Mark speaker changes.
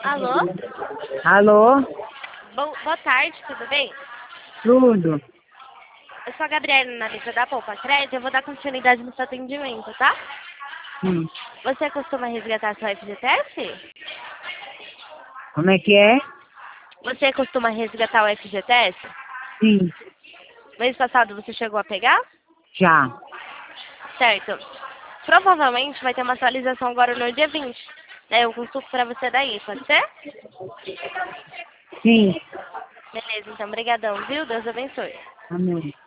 Speaker 1: Alô?
Speaker 2: Alô?
Speaker 1: Boa tarde, tudo bem?
Speaker 2: Tudo.
Speaker 1: Eu sou a Gabriela, analista da Poupa Crédito. Eu vou dar continuidade no seu atendimento, tá? Você costuma resgatar seu FGTS?
Speaker 2: Como é que é?
Speaker 1: Você costuma resgatar o FGTS?
Speaker 2: Sim,
Speaker 1: Mês passado você chegou a pegar?
Speaker 2: já.
Speaker 1: Certo. Provavelmente vai ter uma atualização agora no dia 20. Daí eu consulto pra você daí, pode ser?
Speaker 2: Sim.
Speaker 1: Beleza, então, brigadão, viu? Deus abençoe.
Speaker 2: Amém.